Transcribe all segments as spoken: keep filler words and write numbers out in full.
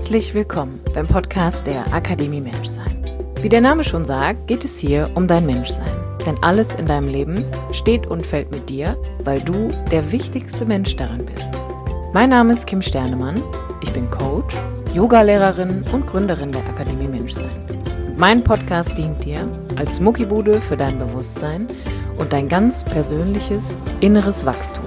Herzlich willkommen beim Podcast der Akademie Menschsein. Wie der Name schon sagt, geht es hier um dein Menschsein. Denn alles in deinem Leben steht und fällt mit dir, weil du der wichtigste Mensch darin bist. Mein Name ist Kim Sternemann, ich bin Coach, Yogalehrerin und Gründerin der Akademie Menschsein. Und mein Podcast dient dir als Muckibude für dein Bewusstsein und dein ganz persönliches inneres Wachstum.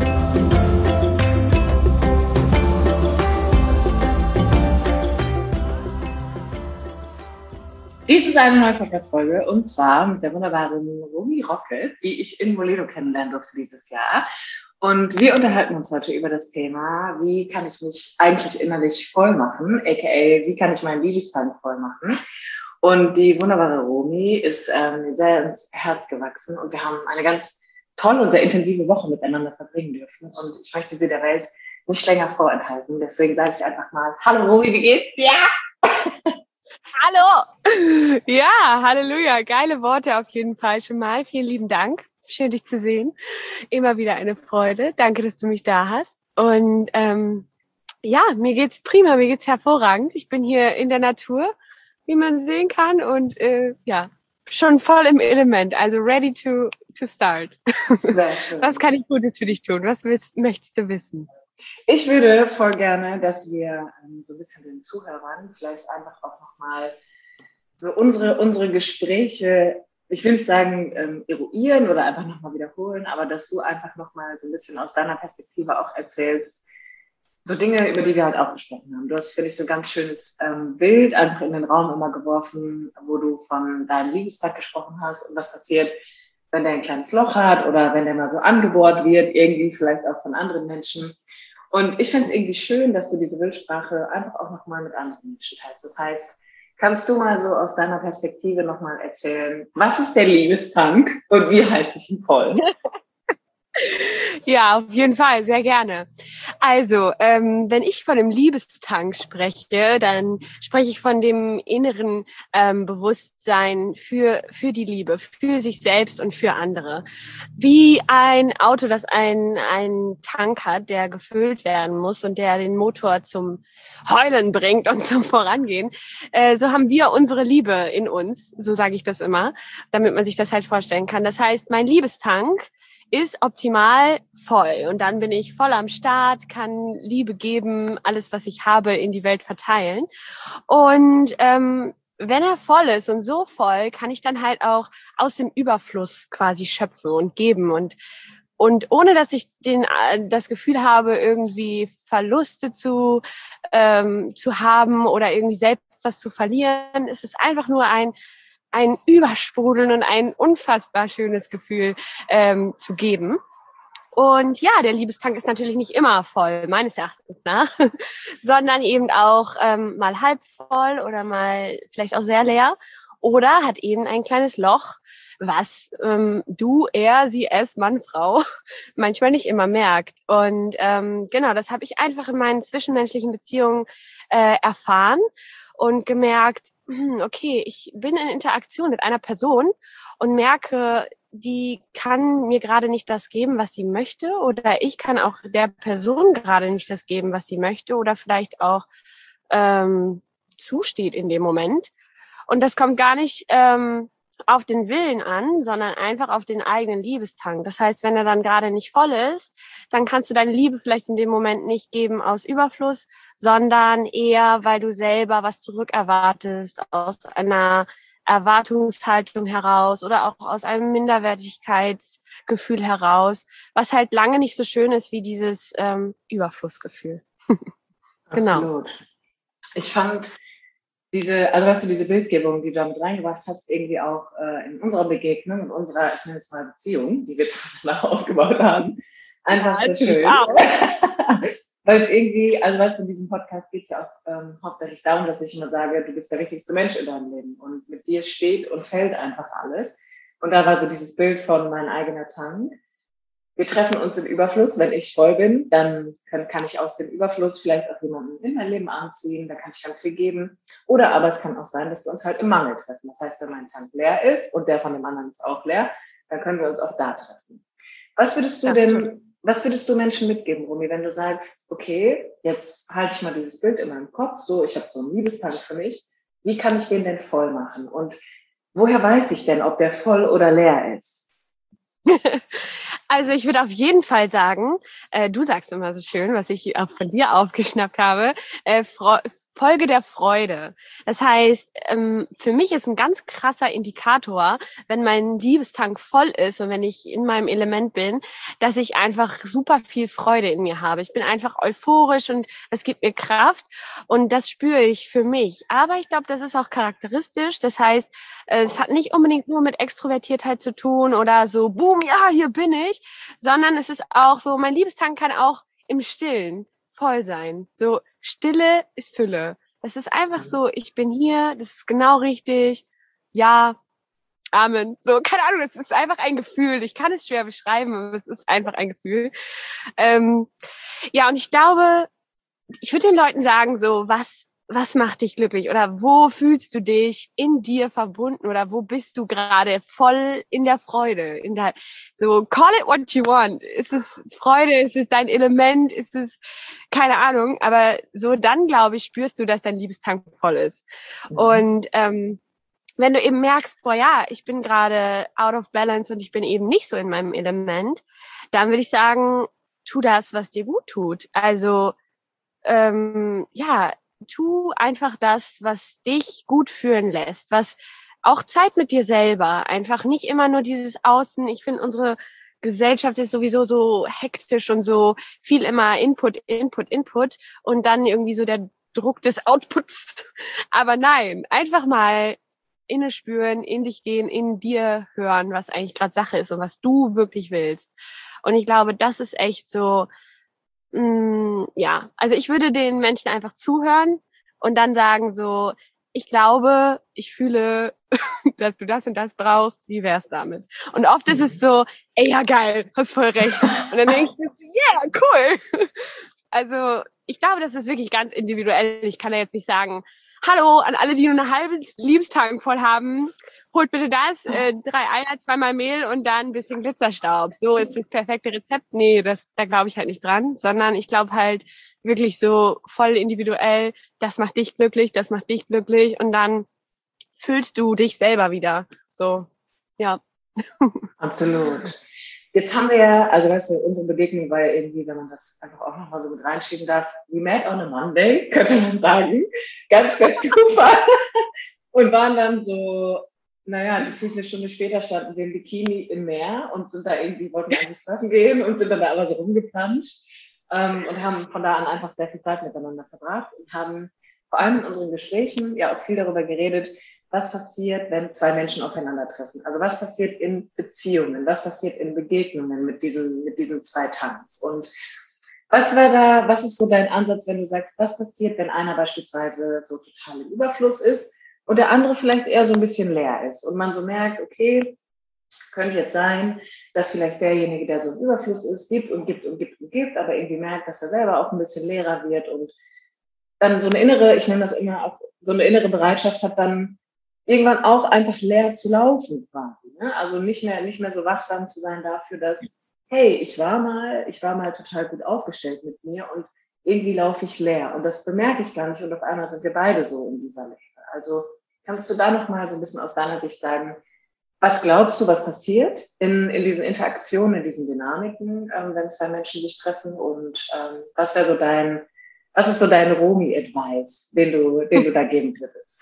Dies ist eine neue Podcast-Folge und zwar mit der wunderbaren Romy Rocket, die ich in Molino kennenlernen durfte dieses Jahr. Und wir unterhalten uns heute über das Thema, wie kann ich mich eigentlich innerlich voll machen, aka wie kann ich meinen Liebestank voll machen. Und die wunderbare Romy ist ähm, sehr ins Herz gewachsen und wir haben eine ganz tolle und sehr intensive Woche miteinander verbringen dürfen. Und ich möchte sie der Welt nicht länger vorenthalten. Deswegen sage ich einfach mal, hallo Romy, wie geht's? Ja! Hallo! Ja, Halleluja, geile Worte auf jeden Fall schon mal. Vielen lieben Dank, schön dich zu sehen. Immer wieder eine Freude. Danke, dass du mich da hast. Und ähm, ja, mir geht's prima, mir geht's hervorragend. Ich bin hier in der Natur, wie man sehen kann und äh, ja, schon voll im Element, also ready to to start. Sehr schön. Was kann ich Gutes für dich tun? Was willst, möchtest du wissen? Ich würde voll gerne, dass wir ähm, so ein bisschen den Zuhörern vielleicht einfach auch nochmal so unsere, unsere Gespräche, ich will nicht sagen ähm, eruieren oder einfach nochmal wiederholen, aber dass du einfach nochmal so ein bisschen aus deiner Perspektive auch erzählst, so Dinge, über die wir halt auch gesprochen haben. Du hast, finde ich, so ein ganz schönes ähm, Bild einfach in den Raum immer geworfen, wo du von deinem Liebestag gesprochen hast und was passiert, wenn der ein kleines Loch hat oder wenn der mal so angebohrt wird, irgendwie vielleicht auch von anderen Menschen. Und ich finde es irgendwie schön, dass du diese Bildsprache einfach auch nochmal mit anderen Menschen teilst. Das heißt, kannst du mal so aus deiner Perspektive nochmal erzählen, was ist der Liebestank und wie halte ich ihn voll? Ja, auf jeden Fall, sehr gerne. Also, ähm, wenn ich von dem Liebestank spreche, dann spreche ich von dem inneren ähm, Bewusstsein für für die Liebe, für sich selbst und für andere. Wie ein Auto, das einen einen Tank hat, der gefüllt werden muss und der den Motor zum Heulen bringt und zum Vorangehen, äh, so haben wir unsere Liebe in uns, so sage ich das immer, damit man sich das halt vorstellen kann. Das heißt, mein Liebestank ist optimal voll und dann bin ich voll am Start, kann Liebe geben, alles, was ich habe, in die Welt verteilen. Und ähm, wenn er voll ist und so voll, kann ich dann halt auch aus dem Überfluss quasi schöpfen und geben und und ohne dass ich den das Gefühl habe, irgendwie Verluste zu ähm, zu haben oder irgendwie selbst was zu verlieren, ist es einfach nur ein ein Übersprudeln und ein unfassbar schönes Gefühl ähm, zu geben. Und ja, der Liebestank ist natürlich nicht immer voll, meines Erachtens nach, sondern eben auch ähm, mal halb voll oder mal vielleicht auch sehr leer oder hat eben ein kleines Loch, was ähm, du, er, sie, es, Mann, Frau manchmal nicht immer merkt. Und ähm, genau, das habe ich einfach in meinen zwischenmenschlichen Beziehungen äh, erfahren und gemerkt, okay, ich bin in Interaktion mit einer Person und merke, die kann mir gerade nicht das geben, was sie möchte, oder ich kann auch der Person gerade nicht das geben, was sie möchte oder vielleicht auch ähm, zusteht in dem Moment. Und das kommt gar nicht ähm, auf den Willen an, sondern einfach auf den eigenen Liebestank. Das heißt, wenn er dann gerade nicht voll ist, dann kannst du deine Liebe vielleicht in dem Moment nicht geben aus Überfluss, sondern eher, weil du selber was zurückerwartest, aus einer Erwartungshaltung heraus oder auch aus einem Minderwertigkeitsgefühl heraus, was halt lange nicht so schön ist wie dieses ähm, Überflussgefühl. Genau. Absolut. Ich fand diese, also weißt du, diese Bildgebung, die du damit reingebracht hast, irgendwie auch äh, in unserer Begegnung, in unserer, ich nenne es mal Beziehung, die wir zueinander aufgebaut haben, einfach Ja, so schön. Weil es irgendwie, also weißt du, in diesem Podcast geht es ja auch ähm, hauptsächlich darum, dass ich immer sage, du bist der wichtigste Mensch in deinem Leben und mit dir steht und fällt einfach alles. Und da war so dieses Bild von mein eigener Tank. Wir treffen uns im Überfluss. Wenn ich voll bin, dann kann, kann ich aus dem Überfluss vielleicht auch jemanden in mein Leben anziehen, da kann ich ganz viel geben. Oder aber es kann auch sein, dass wir uns halt im Mangel treffen. Das heißt, wenn mein Tank leer ist und der von dem anderen ist auch leer, dann können wir uns auch da treffen. Was würdest du Das denn, stimmt. was würdest du Menschen mitgeben, Romy, wenn du sagst, okay, jetzt halte ich mal dieses Bild in meinem Kopf, so, ich habe so einen Liebestank für mich, wie kann ich den denn voll machen? Und woher weiß ich denn, ob der voll oder leer ist? Also ich würde auf jeden Fall sagen, äh, du sagst immer so schön, was ich auch von dir aufgeschnappt habe, äh, Fre- Folge der Freude. Das heißt, ähm, für mich ist ein ganz krasser Indikator, wenn mein Liebestank voll ist und wenn ich in meinem Element bin, dass ich einfach super viel Freude in mir habe. Ich bin einfach euphorisch und es gibt mir Kraft und das spüre ich für mich. Aber ich glaube, das ist auch charakteristisch. Das heißt, äh, es hat nicht unbedingt nur mit Extrovertiertheit zu tun oder so, boom, ja, hier bin ich, sondern es ist auch so, mein Liebestank kann auch im Stillen voll sein. So, Stille ist Fülle. Das ist einfach so, ich bin hier, das ist genau richtig. Ja, Amen. So, keine Ahnung, das ist einfach ein Gefühl. Ich kann es schwer beschreiben, aber es ist einfach ein Gefühl. Ähm, ja, und ich glaube, ich würde den Leuten sagen, so, was was macht dich glücklich oder wo fühlst du dich in dir verbunden oder wo bist du gerade voll in der Freude, in der, so call it what you want. Ist es Freude, ist es dein Element, ist es, keine Ahnung, aber so dann, glaube ich, spürst du, dass dein Liebestank voll ist. Mhm. Und ähm, wenn du eben merkst, boah ja, ich bin gerade out of balance und ich bin eben nicht so in meinem Element, dann würde ich sagen, tu das, was dir gut tut. Also ähm, ja, tu einfach das, was dich gut fühlen lässt, was auch Zeit mit dir selber, einfach nicht immer nur dieses Außen. Ich finde, unsere Gesellschaft ist sowieso so hektisch und so viel immer Input, Input, Input und dann irgendwie so der Druck des Outputs. Aber nein, einfach mal inne spüren, in dich gehen, in dir hören, was eigentlich gerade Sache ist und was du wirklich willst. Und ich glaube, das ist echt so, ja, also ich würde den Menschen einfach zuhören und dann sagen so, ich glaube, ich fühle, dass du das und das brauchst, wie wär's damit? Und oft ist es so, ey, ja geil, hast voll recht. Und dann denkst du, yeah, cool. Also ich glaube, das ist wirklich ganz individuell. Ich kann da jetzt nicht sagen, hallo an alle, die nur eine halbe Liebestank voll haben, holt bitte das, äh, drei Eier, zweimal Mehl und dann ein bisschen Glitzerstaub. So ist das perfekte Rezept. Nee, das, da glaube ich halt nicht dran, sondern ich glaube halt wirklich so voll individuell, das macht dich glücklich, das macht dich glücklich und dann fühlst du dich selber wieder. So, ja. Absolut. Jetzt haben wir ja, also weißt du, unsere Begegnung war ja irgendwie, wenn man das einfach auch nochmal so mit reinschieben darf, we met on a Monday, könnte man sagen. Ganz, ganz super. Und waren dann so, naja, gefühlt eine Stunde später standen wir im Bikini im Meer und sind da irgendwie, wollten eigentlich surfen gehen und sind dann da aber so rumgeplanscht ähm, und haben von da an einfach sehr viel Zeit miteinander verbracht und haben vor allem in unseren Gesprächen ja auch viel darüber geredet, was passiert, wenn zwei Menschen aufeinandertreffen. Also was passiert in Beziehungen, was passiert in Begegnungen mit diesen, mit diesen zwei Tanks. Und was war da, was ist so dein Ansatz, wenn du sagst, was passiert, wenn einer beispielsweise so total im Überfluss ist und der andere vielleicht eher so ein bisschen leer ist und man so merkt, okay, könnte jetzt sein, dass vielleicht derjenige, der so im Überfluss ist, gibt und gibt und gibt und gibt, aber irgendwie merkt, dass er selber auch ein bisschen leerer wird und dann so eine innere, ich nenne das immer auch, so eine innere Bereitschaft hat, dann irgendwann auch einfach leer zu laufen quasi. Ne? Also nicht mehr, nicht mehr so wachsam zu sein dafür, dass, hey, ich war mal, ich war mal total gut aufgestellt mit mir und irgendwie laufe ich leer. Und das bemerke ich gar nicht und auf einmal sind wir beide so in dieser Leere. Also kannst du da nochmal so ein bisschen aus deiner Sicht sagen, was glaubst du, was passiert in, in diesen Interaktionen, in diesen Dynamiken, ähm, wenn zwei Menschen sich treffen und ähm, was wäre so dein, was ist so dein Romy-Advice, den du, den du da geben würdest?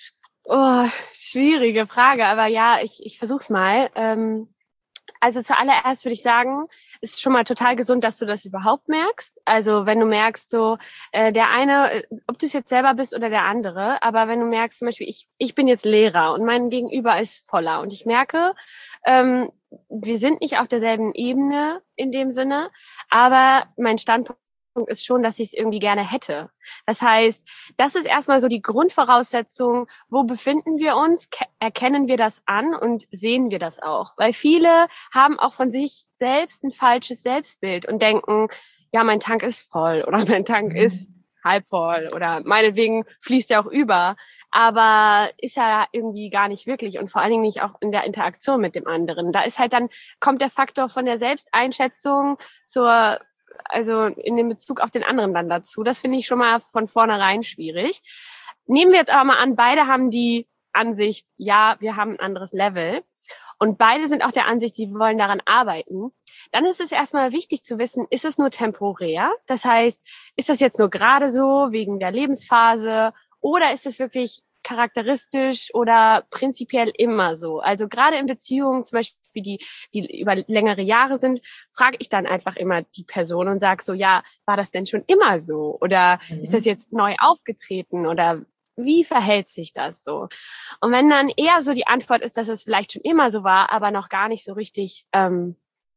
Oh, schwierige Frage, aber ja, ich, ich versuch's mal. Ähm, also zuallererst würde ich sagen, ist schon mal total gesund, dass du das überhaupt merkst. Also wenn du merkst, so äh, der eine, ob du es jetzt selber bist oder der andere, aber wenn du merkst, zum Beispiel, ich, ich bin jetzt Lehrer und mein Gegenüber ist voller und ich merke, ähm, wir sind nicht auf derselben Ebene in dem Sinne, aber mein Standpunkt ist schon, dass ich es irgendwie gerne hätte. Das heißt, das ist erstmal so die Grundvoraussetzung, wo befinden wir uns, ke- erkennen wir das an und sehen wir das auch. Weil viele haben auch von sich selbst ein falsches Selbstbild und denken, ja, mein Tank ist voll oder mein Tank ist halb voll oder meinetwegen fließt er auch über, aber ist ja irgendwie gar nicht wirklich und vor allen Dingen nicht auch in der Interaktion mit dem anderen. Da ist halt dann, kommt der Faktor von der Selbsteinschätzung zur, also in dem Bezug auf den anderen dann dazu. Das finde ich schon mal von vornherein schwierig. Nehmen wir jetzt aber mal an, beide haben die Ansicht, ja, wir haben ein anderes Level. Und beide sind auch der Ansicht, die wollen daran arbeiten. Dann ist es erstmal wichtig zu wissen, ist es nur temporär? Das heißt, ist das jetzt nur gerade so wegen der Lebensphase oder ist es wirklich charakteristisch oder prinzipiell immer so? Also gerade in Beziehungen, zum Beispiel die, die über längere Jahre sind, frage ich dann einfach immer die Person und sage so, ja, war das denn schon immer so? Oder mhm. ist das jetzt neu aufgetreten? Oder wie verhält sich das so? Und wenn dann eher so die Antwort ist, dass es vielleicht schon immer so war, aber noch gar nicht so richtig ähm,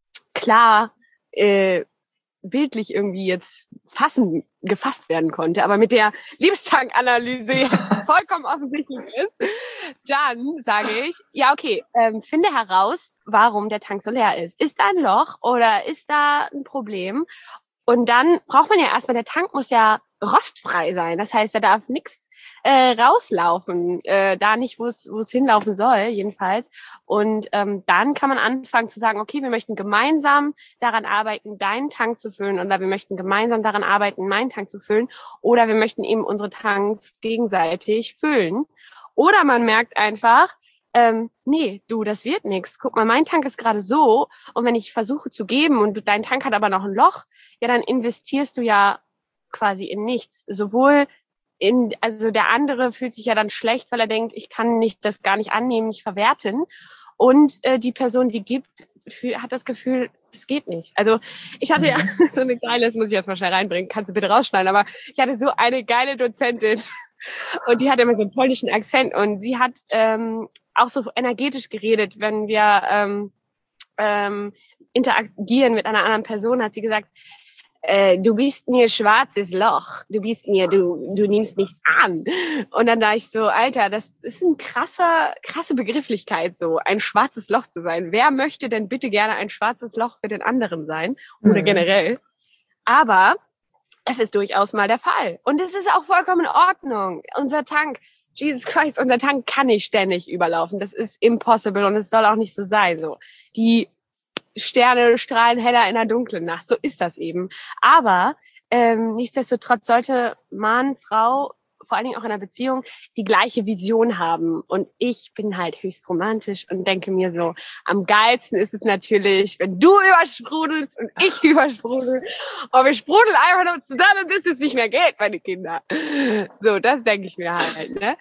klar äh, bildlich irgendwie jetzt fassen, gefasst werden konnte, aber mit der Liebestankanalyse jetzt vollkommen offensichtlich ist, dann sage ich, ja okay, ähm, finde heraus, warum der Tank so leer ist. Ist da ein Loch oder ist da ein Problem? Und dann braucht man ja erstmal, der Tank muss ja rostfrei sein. Das heißt, da darf nichts äh, rauslaufen, äh, da nicht, wo es wo es hinlaufen soll, jedenfalls. Und ähm, dann kann man anfangen zu sagen, okay, wir möchten gemeinsam daran arbeiten, deinen Tank zu füllen, oder wir möchten gemeinsam daran arbeiten, meinen Tank zu füllen, oder wir möchten eben unsere Tanks gegenseitig füllen. Oder man merkt einfach, ähm, nee, du, das wird nichts. Guck mal, mein Tank ist gerade so, und wenn ich versuche zu geben und du, dein Tank hat aber noch ein Loch, ja, dann investierst du ja quasi in nichts. Sowohl in, also der andere fühlt sich ja dann schlecht, weil er denkt, ich kann nicht das gar nicht annehmen, nicht verwerten. Und äh, die Person, die gibt, für, hat das Gefühl, das geht nicht. Also ich hatte ja so eine geile, das muss ich jetzt mal schnell reinbringen, kannst du bitte rausschneiden, aber ich hatte so eine geile Dozentin und die hatte immer so einen polnischen Akzent und sie hat ähm, auch so energetisch geredet, wenn wir ähm, ähm, interagieren mit einer anderen Person, hat sie gesagt, Äh, du bist mir schwarzes Loch, du bist mir, du, du nimmst nichts an. Und dann da ich so, Alter, das ist ein krasser, krasse Begrifflichkeit, so ein schwarzes Loch zu sein. Wer möchte denn bitte gerne ein schwarzes Loch für den anderen sein? Oder mhm. generell. Aber es ist durchaus mal der Fall. Und es ist auch vollkommen in Ordnung. Unser Tank, Jesus Christ, unser Tank kann nicht ständig überlaufen. Das ist impossible und es soll auch nicht so sein. So, die Sterne strahlen heller in der dunklen Nacht. So ist das eben. Aber ähm, nichtsdestotrotz sollte Mann, Frau, vor allen Dingen auch in einer Beziehung, die gleiche Vision haben. Und ich bin halt höchst romantisch und denke mir so, am geilsten ist es natürlich, wenn du übersprudelst und ich übersprudel. Und wir sprudeln einfach nur zusammen, bis es nicht mehr geht, meine Kinder. So, das denke ich mir halt. Ne?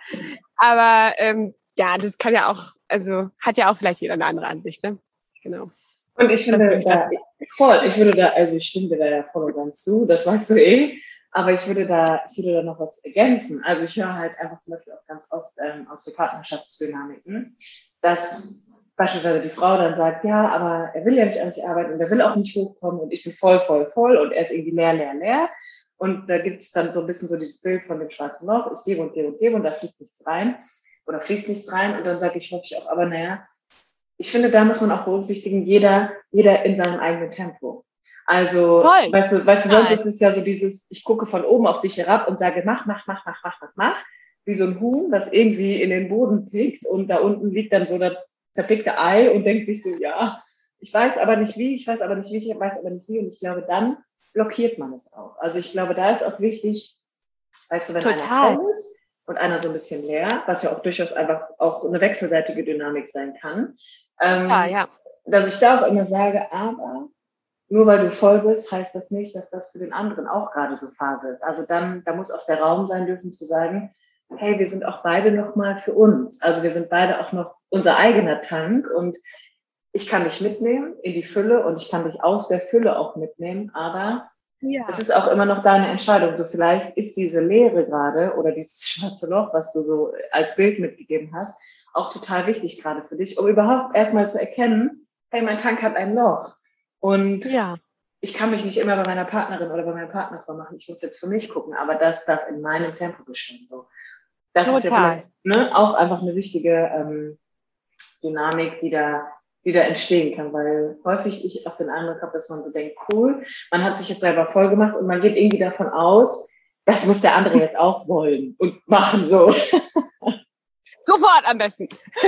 Aber ähm, ja, das kann ja auch, also hat ja auch vielleicht jeder eine andere Ansicht. Ne? Genau. Und ich finde da voll, ich würde da, also ich stimme dir da ja voll und ganz zu, das weißt du eh, aber ich würde da, ich würde da noch was ergänzen. Also ich höre halt einfach zum Beispiel auch ganz oft ähm, aus so Partnerschaftsdynamiken, dass beispielsweise die Frau dann sagt, ja, aber er will ja nicht an sich arbeiten und er will auch nicht hochkommen und ich bin voll, voll, voll und er ist irgendwie leer, leer, leer. Und da gibt es dann so ein bisschen so dieses Bild von dem schwarzen Loch, ich gebe und gebe und gebe und da fließt nichts rein oder fließt nichts rein und dann sage ich häufig auch, aber naja, ich finde, da muss man auch berücksichtigen, jeder, jeder in seinem eigenen Tempo. Also, Voll. weißt du, weißt du, sonst ist es ja so dieses, ich gucke von oben auf dich herab und sage, mach, mach, mach, mach, mach, mach, mach, wie so ein Huhn, das irgendwie in den Boden pickt und da unten liegt dann so das zerpickte Ei und denkt sich so, ja, ich weiß aber nicht wie, ich weiß aber nicht wie, ich weiß aber nicht wie und ich glaube, dann blockiert man es auch. Also ich glaube, da ist auch wichtig, weißt du, wenn Total. einer voll ist und einer so ein bisschen leer, was ja auch durchaus einfach auch eine wechselseitige Dynamik sein kann, Total, ähm, ja. dass ich da auch immer sage, aber nur weil du voll bist, heißt das nicht, dass das für den anderen auch gerade so Phase ist. Also dann, da muss auch der Raum sein dürfen zu sagen, hey, wir sind auch beide noch mal für uns. Also wir sind beide auch noch unser eigener Tank und ich kann dich mitnehmen in die Fülle und ich kann dich aus der Fülle auch mitnehmen, aber ja. Es ist auch immer noch deine Entscheidung. So vielleicht ist diese Leere gerade oder dieses schwarze Loch, was du so als Bild mitgegeben hast, auch total wichtig gerade für dich, um überhaupt erstmal zu erkennen, hey, mein Tank hat ein Loch und ja. ich kann mich nicht immer bei meiner Partnerin oder bei meinem Partner vormachen. Ich muss jetzt für mich gucken, aber das darf in meinem Tempo geschehen. So, das total. Ist ja vielleicht, ne, auch einfach eine wichtige ähm, Dynamik, die da, die da entstehen kann, weil häufig ich auch den Eindruck habe, dass man so denkt, cool, man hat sich jetzt selber voll gemacht und man geht irgendwie davon aus, das muss der andere jetzt auch wollen und machen so. Sofort am besten.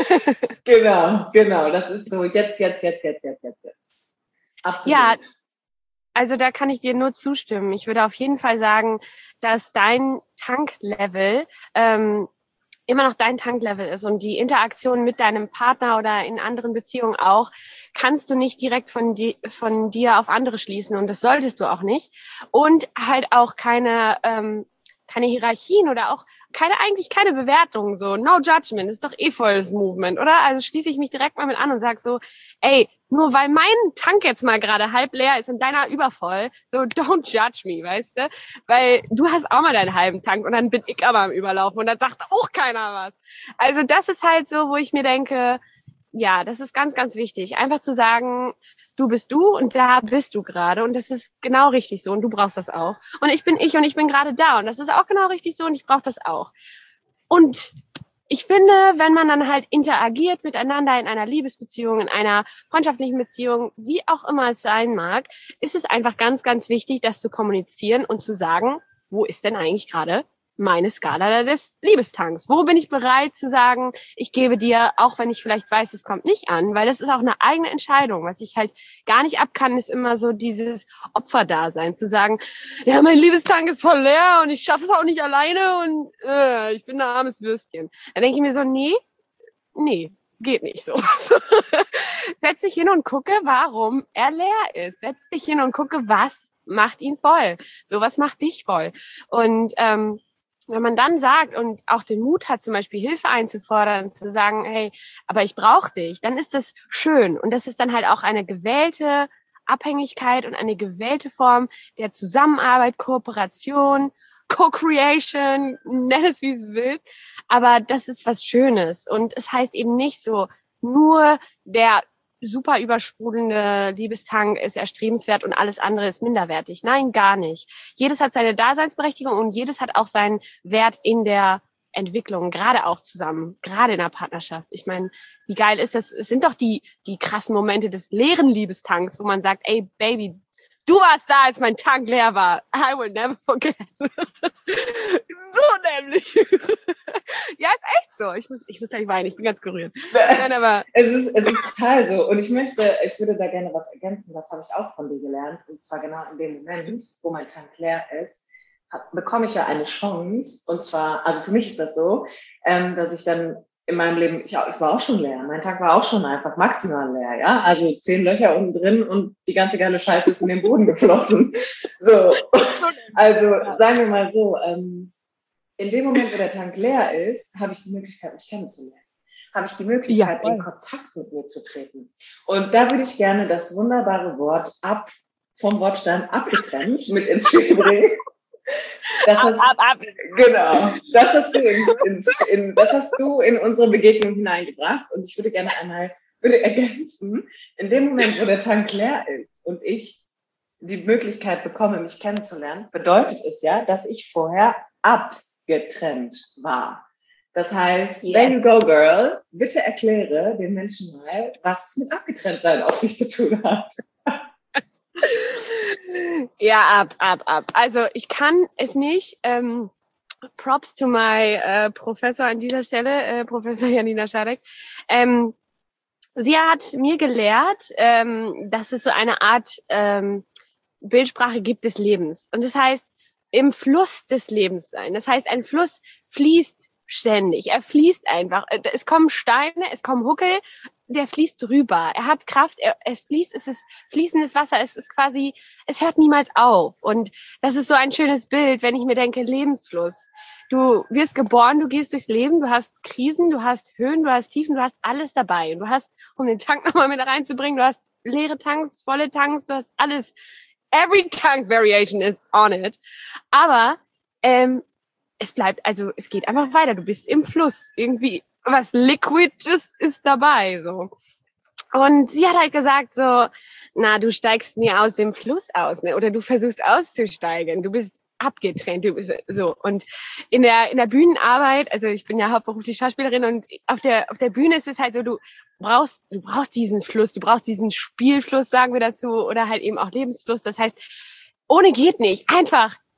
Genau, genau. Das ist so jetzt, jetzt, jetzt, jetzt, jetzt, jetzt, jetzt. Absolut. Ja, also da kann ich dir nur zustimmen. Ich würde auf jeden Fall sagen, dass dein Tanklevel ähm, immer noch dein Tanklevel ist und die Interaktion mit deinem Partner oder in anderen Beziehungen auch, kannst du nicht direkt von, di- von dir auf andere schließen und das solltest du auch nicht. Und halt auch keine, ähm, keine Hierarchien oder auch keine, eigentlich keine Bewertung, so no judgment, ist doch eh volles Movement, oder? Also schließe ich mich direkt mal mit an und sag so, ey, nur weil mein Tank jetzt mal gerade halb leer ist und deiner übervoll, so don't judge me, weißt du? Weil du hast auch mal deinen halben Tank und dann bin ich aber am Überlaufen und dann sagt auch keiner was. Also das ist halt so, wo ich mir denke, ja, das ist ganz, ganz wichtig. Einfach zu sagen, du bist du und da bist du gerade und das ist genau richtig so und du brauchst das auch. Und ich bin ich und ich bin gerade da und das ist auch genau richtig so und ich brauche das auch. Und ich finde, wenn man dann halt interagiert miteinander in einer Liebesbeziehung, in einer freundschaftlichen Beziehung, wie auch immer es sein mag, ist es einfach ganz, ganz wichtig, das zu kommunizieren und zu sagen, wo ist denn eigentlich gerade meine Skala des Liebestanks? Wo bin ich bereit zu sagen, ich gebe dir, auch wenn ich vielleicht weiß, es kommt nicht an, weil das ist auch eine eigene Entscheidung. Was ich halt gar nicht ab kann, ist immer so dieses Opferdasein, zu sagen, ja, mein Liebestank ist voll leer und ich schaffe es auch nicht alleine und äh, ich bin ein armes Würstchen. Da denke ich mir so, nee, nee, geht nicht so. Setz dich hin und gucke, warum er leer ist. Setz dich hin und gucke, was macht ihn voll. So, was macht dich voll? Und ähm, wenn man dann sagt und auch den Mut hat, zum Beispiel Hilfe einzufordern, zu sagen, hey, aber ich brauche dich, dann ist das schön. Und das ist dann halt auch eine gewählte Abhängigkeit und eine gewählte Form der Zusammenarbeit, Kooperation, Co-Creation, nenn es wie es willst. Aber das ist was Schönes. Und es heißt eben nicht so, nur der super übersprudelnde Liebestank ist erstrebenswert und alles andere ist minderwertig. Nein, gar nicht. Jedes hat seine Daseinsberechtigung und jedes hat auch seinen Wert in der Entwicklung, gerade auch zusammen, gerade in der Partnerschaft. Ich meine, wie geil ist das? Es sind doch die, die krassen Momente des leeren Liebestanks, wo man sagt, ey, Baby, du warst da, als mein Tank leer war. I will never forget. So nämlich. Ja, ist echt so. Ich muss, ich muss gleich weinen. Ich bin ganz gerührt. Nein, aber es ist, es ist total so. Und ich möchte, ich würde da gerne was ergänzen. Das habe ich auch von dir gelernt. Und zwar genau in dem Moment, wo mein Tank leer ist, hab, bekomme ich ja eine Chance. Und zwar, also für mich ist das so, ähm, dass ich dann in meinem Leben, ich, ich war auch schon leer. Mein Tag war auch schon einfach maximal leer, ja. Also zehn Löcher unten drin und die ganze geile Scheiße ist in den Boden geflossen. So. Also, sagen wir mal so, ähm, in dem Moment, wo der Tank leer ist, habe ich die Möglichkeit, mich kennenzulernen. Habe ich die Möglichkeit, ja, in Kontakt mit mir zu treten. Und da würde ich gerne das wunderbare Wort ab, vom Wortstamm abgetrennt mit ins Spiel bringen. Das ab, hast, ab, ab. Genau, das hast, du in, in, in, das hast du in unsere Begegnung hineingebracht. Und ich würde gerne einmal würde ergänzen, in dem Moment, wo der Tank leer ist und ich die Möglichkeit bekomme, mich kennenzulernen, bedeutet es ja, dass ich vorher abgetrennt war. Das heißt, yes. There you go, girl. Bitte erkläre den Menschen mal, was es mit Abgetrenntsein auf sich zu tun hat. Ja, ab, ab, ab. Also ich kann es nicht. Ähm, Props to my äh, Professor an dieser Stelle, äh, Professor Janina Schadek. Ähm, sie hat mir gelehrt, ähm, dass es so eine Art ähm, Bildsprache gibt des Lebens. Und das heißt, im Fluss des Lebens sein. Das heißt, ein Fluss fließt ständig. Er fließt einfach. Es kommen Steine, es kommen Huckel, der fließt drüber. Er hat Kraft, er, es fließt, es ist fließendes Wasser, es ist quasi, es hört niemals auf. Und das ist so ein schönes Bild, wenn ich mir denke, Lebensfluss. Du wirst geboren, du gehst durchs Leben, du hast Krisen, du hast Höhen, du hast Tiefen, du hast alles dabei. Und du hast, um den Tank nochmal mit reinzubringen, du hast leere Tanks, volle Tanks, du hast alles. Every tank variation is on it. Aber ähm, es bleibt, also es geht einfach weiter. Du bist im Fluss. Irgendwie was Liquides ist dabei. So. Und sie hat halt gesagt so, na, du steigst mir aus dem Fluss aus, ne? Oder du versuchst auszusteigen. Du bist abgetrennt, du bist so. Und in der in der Bühnenarbeit, also ich bin ja hauptberuflich Schauspielerin und auf der auf der Bühne ist es halt so, du brauchst du brauchst diesen Fluss, du brauchst diesen Spielfluss, sagen wir dazu, oder halt eben auch Lebensfluss. Das heißt, ohne geht nicht. Einfach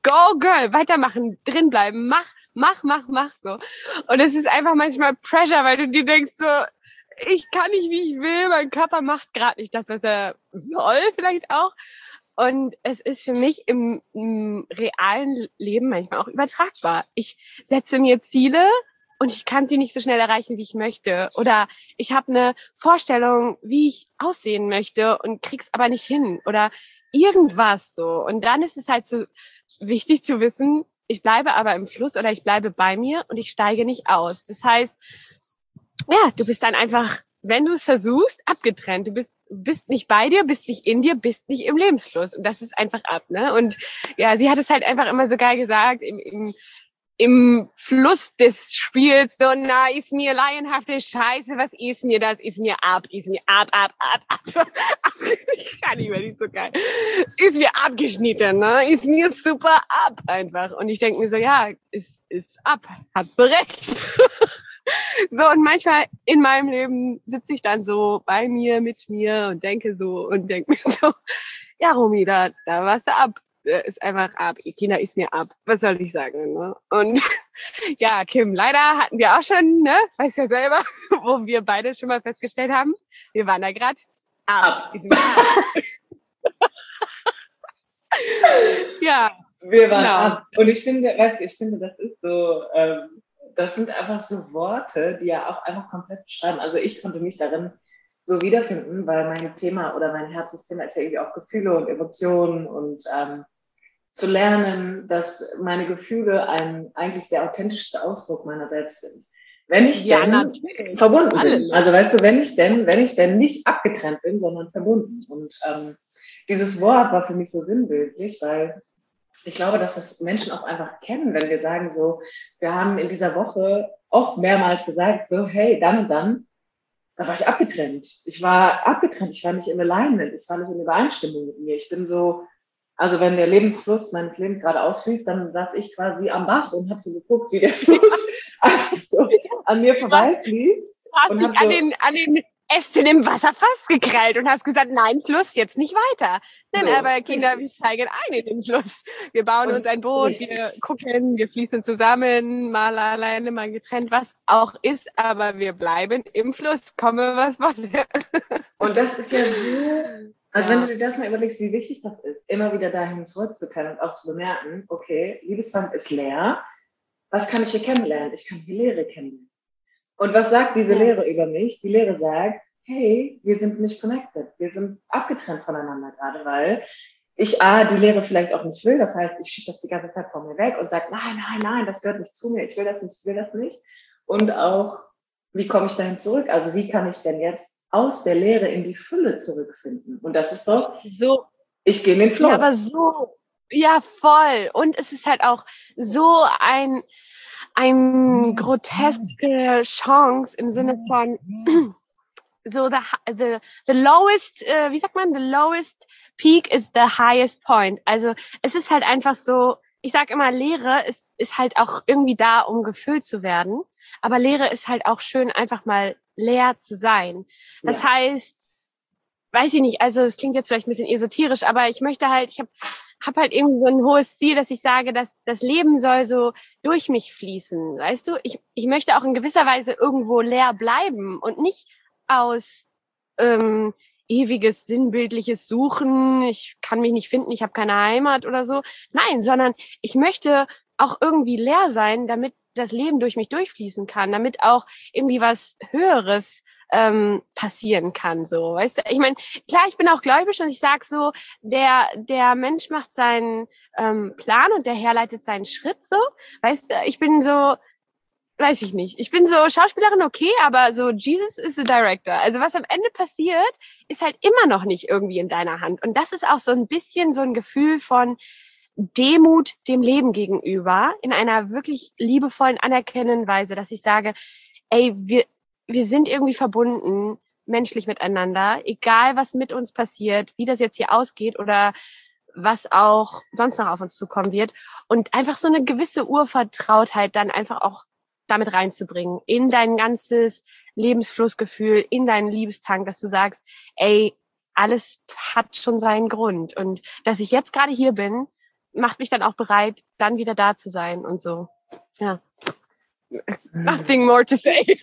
go girl, weitermachen, drinbleiben, mach, mach, mach, mach so. Und es ist einfach manchmal Pressure, weil du dir denkst so, ich kann nicht, wie ich will, mein Körper macht gerade nicht das, was er soll vielleicht auch. Und es ist für mich im, im realen Leben manchmal auch übertragbar. Ich setze mir Ziele und ich kann sie nicht so schnell erreichen, wie ich möchte. Oder ich habe eine Vorstellung, wie ich aussehen möchte und krieg's aber nicht hin. Oder irgendwas so. Und dann ist es halt so wichtig zu wissen, ich bleibe aber im Fluss oder ich bleibe bei mir und ich steige nicht aus. Das heißt, ja, du bist dann einfach, wenn du es versuchst, abgetrennt. Du bist bist nicht bei dir, bist nicht in dir, bist nicht im Lebensfluss. Und das ist einfach ab, ne? Und ja, sie hat es halt einfach immer so geil gesagt, im, im, im Fluss des Spiels, so, na, ist mir laienhafte Scheiße, was ist mir das? Ist mir ab, ist mir ab, ab, ab, ab. Ich kann nicht mehr, die ist so geil. Ist mir abgeschnitten, ne? Ist mir super ab, einfach. Und ich denke mir so, ja, ist, ist ab, hat so recht. So, und manchmal in meinem Leben sitze ich dann so bei mir, mit mir und denke so und denke mir so, ja, Romy, da, da warst du ab. Ist einfach ab. Kinder ist mir ab. Was soll ich sagen, ne? Und ja, Kim, leider hatten wir auch schon, ne, weißt ja selber, wo wir beide schon mal festgestellt haben, wir waren da gerade ab. Ist mir ab. Ja. Wir waren genau. ab. Und ich finde, weißt du, ich finde, das ist so, ähm, das sind einfach so Worte, die ja auch einfach komplett beschreiben. Also ich konnte mich darin so wiederfinden, weil mein Thema oder mein Herzensthema ist ja irgendwie auch Gefühle und Emotionen und ähm, zu lernen, dass meine Gefühle ein, eigentlich der authentischste Ausdruck meiner selbst sind. Wenn ich ja, denn natürlich. verbunden Alle. bin. Also weißt du, wenn ich denn, wenn ich denn nicht abgetrennt bin, sondern verbunden. Und ähm, dieses Wort war für mich so sinnbildlich, weil ich glaube, dass das Menschen auch einfach kennen, wenn wir sagen so, wir haben in dieser Woche auch mehrmals gesagt, so, hey, dann und dann, da war ich abgetrennt. Ich war abgetrennt, ich war nicht im Alignment, ich war nicht in Übereinstimmung mit mir. Ich bin so, also wenn der Lebensfluss meines Lebens gerade ausfließt, dann saß ich quasi am Bach und habe so geguckt, wie der Fluss einfach so an mir vorbeifließt. Du hast und dich hab an, so, den, an den Ästen im Wasser festgekrallt und hast gesagt, nein, Fluss, jetzt nicht weiter. Nein, So, aber Kinder, richtig. wir steigen ein in den Fluss. Wir bauen Und uns ein Boot, richtig. wir gucken, wir fließen zusammen, mal alleine, mal getrennt, was auch ist, aber wir bleiben im Fluss, komme was wolle. Und das ist ja so, also Ja. wenn du dir das mal überlegst, wie wichtig das ist, immer wieder dahin zurückzukehren und auch zu bemerken, okay, Liebesband ist leer, was kann ich hier kennenlernen? Ich kann hier Leere kennenlernen. Und was sagt diese Ja. Lehre über mich? Die Lehre sagt, hey, wir sind nicht connected. Wir sind abgetrennt voneinander gerade, weil ich A, die Lehre vielleicht auch nicht will. Das heißt, ich schiebe das die ganze Zeit von mir weg und sage, nein, nein, nein, das gehört nicht zu mir. Ich will das nicht, ich will das nicht. Und auch, wie komme ich dahin zurück? Also wie kann ich denn jetzt aus der Lehre in die Fülle zurückfinden? Und das ist doch, So, ich gehe in den Fluss. ja, aber so, ja, voll. Und es ist halt auch so ein, ein groteske Chance im Sinne von so the, the, the lowest, äh, wie sagt man, the lowest peak is the highest point. Also es ist halt einfach so, ich sag immer, Leere ist, ist halt auch irgendwie da, um gefüllt zu werden. Aber Leere ist halt auch schön, einfach mal leer zu sein. Das Ja. heißt, weiß ich nicht, also es klingt jetzt vielleicht ein bisschen esoterisch, aber ich möchte halt, ich habe hab halt irgendwie so ein hohes Ziel, dass ich sage, dass das Leben soll so durch mich fließen, weißt du? Ich, ich möchte auch in gewisser Weise irgendwo leer bleiben und nicht aus ähm, ewiges, sinnbildliches Suchen, ich kann mich nicht finden, ich habe keine Heimat oder so. Nein, sondern ich möchte auch irgendwie leer sein, damit das Leben durch mich durchfließen kann, damit auch irgendwie was Höheres ähm, passieren kann, so, weißt du? Ich meine, klar, ich bin auch gläubig und ich sag so, der der Mensch macht seinen ähm, Plan und der Herr leitet seinen Schritt, so, weißt du? Ich bin so, weiß ich nicht, ich bin so Schauspielerin, okay, aber so Jesus is the director. Also was am Ende passiert, ist halt immer noch nicht irgendwie in deiner Hand. Und das ist auch so ein bisschen so ein Gefühl von Demut dem Leben gegenüber, in einer wirklich liebevollen, anerkennenden Weise, dass ich sage, ey, wir wir sind irgendwie verbunden, menschlich miteinander, egal was mit uns passiert, wie das jetzt hier ausgeht oder was auch sonst noch auf uns zukommen wird. Und einfach so eine gewisse Urvertrautheit dann einfach auch damit reinzubringen, in dein ganzes Lebensflussgefühl, in deinen Liebestank, dass du sagst, ey, alles hat schon seinen Grund. Und dass ich jetzt gerade hier bin, macht mich dann auch bereit, dann wieder da zu sein und so. Ja. Nothing more to say.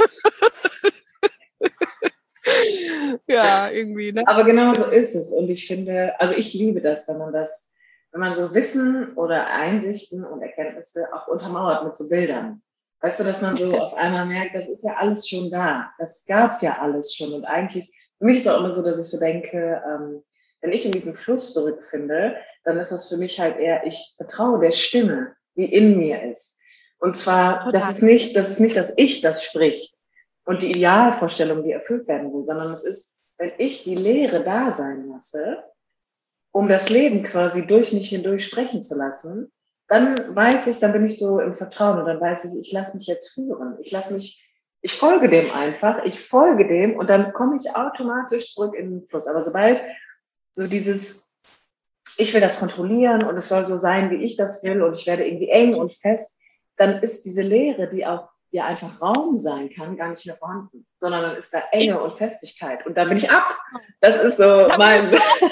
Ja, irgendwie, ne? Aber genau so ist es. Und ich finde, also ich liebe das, wenn man das, wenn man so Wissen oder Einsichten und Erkenntnisse auch untermauert mit so Bildern. Weißt du, dass man so auf einmal merkt, das ist ja alles schon da. Das gab's ja alles schon. Und eigentlich, für mich ist es auch immer so, dass ich so denke, ähm, wenn ich in diesen Fluss zurückfinde, dann ist das für mich halt eher, ich vertraue der Stimme, die in mir ist. Und zwar, Total. das ist nicht, das ist nicht das Ich, das spricht und die Idealvorstellung, die erfüllt werden will, sondern es ist, wenn ich die Leere da sein lasse, um das Leben quasi durch mich hindurch sprechen zu lassen, dann weiß ich, dann bin ich so im Vertrauen und dann weiß ich, ich lasse mich jetzt führen. Ich lasse mich, ich folge dem einfach, ich folge dem und dann komme ich automatisch zurück in den Fluss. Aber sobald so dieses, ich will das kontrollieren und es soll so sein, wie ich das will und ich werde irgendwie eng und fest, dann ist diese Leere, die auch ja einfach Raum sein kann, gar nicht mehr vorhanden, sondern dann ist da Enge und Festigkeit und dann bin ich ab. Das ist so mein...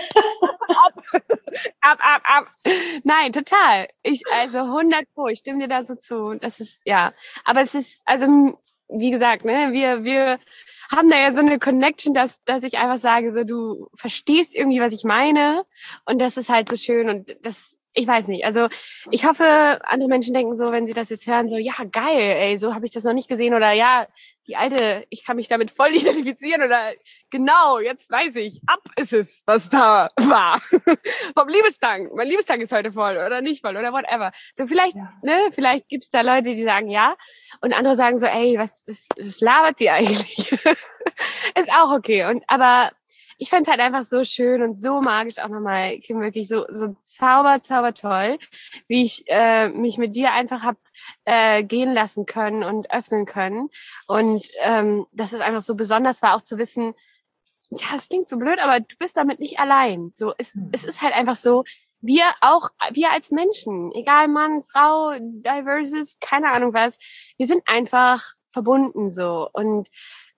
ab, ab, ab, ab. Nein, total. Ich, also hundert Pro, ich stimme dir da so zu. Das ist, ja, aber es ist, also, wie gesagt, ne, wir, wir haben da ja so eine Connection, dass, dass ich einfach sage, so, du verstehst irgendwie, was ich meine und das ist halt so schön und das, ich weiß nicht, also ich hoffe, andere Menschen denken so, wenn sie das jetzt hören, so, ja, geil, ey, so habe ich das noch nicht gesehen oder ja, die alte, ich kann mich damit voll identifizieren oder genau, jetzt weiß ich, ab ist es, was da war. Vom Liebestag, mein Liebestag ist heute voll oder nicht voll oder whatever. So vielleicht, ja. ne, vielleicht gibt's da Leute, die sagen ja und andere sagen so, ey, was, was, was labert die eigentlich? Ist auch okay und aber ich fand es halt einfach so schön und so magisch auch nochmal, Kim, wirklich so, so zauber, zauber toll, wie ich äh, mich mit dir einfach hab äh, gehen lassen können und öffnen können. Und ähm, dass es einfach so besonders war, auch zu wissen, ja, es klingt so blöd, aber du bist damit nicht allein. So, es, es ist halt einfach so, wir auch, wir als Menschen, egal Mann, Frau, Diverses, keine Ahnung was, wir sind einfach verbunden so. Und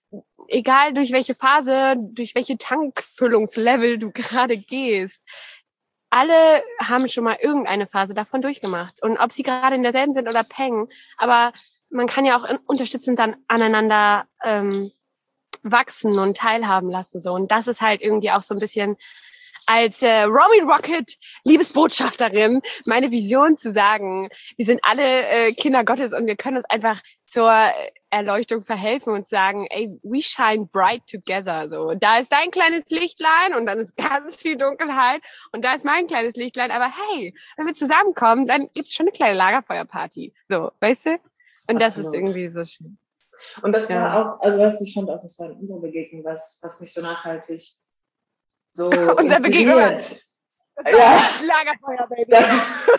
egal durch welche Phase, durch welche Tankfüllungslevel du gerade gehst, alle haben schon mal irgendeine Phase davon durchgemacht. Und ob sie gerade in derselben sind oder peng, aber man kann ja auch unterstützend dann aneinander ähm, wachsen und teilhaben lassen. So. Und das ist halt irgendwie auch so ein bisschen als äh, Romy Rocket Liebesbotschafterin meine Vision zu sagen, wir sind alle äh, Kinder Gottes und wir können uns einfach zur Erleuchtung verhelfen und sagen, ey, we shine bright together. So, da ist dein kleines Lichtlein und dann ist ganz viel Dunkelheit und da ist mein kleines Lichtlein. Aber hey, wenn wir zusammenkommen, dann gibt's schon eine kleine Lagerfeuerparty. So, weißt du? Und Absolut. Das ist irgendwie so schön. Und das ja. war auch, also was ich fand auch, das war in unserer Begegnung, was, was mich so nachhaltig so Unser inspiriert. Ja. Lagerfeuer, Baby. Das,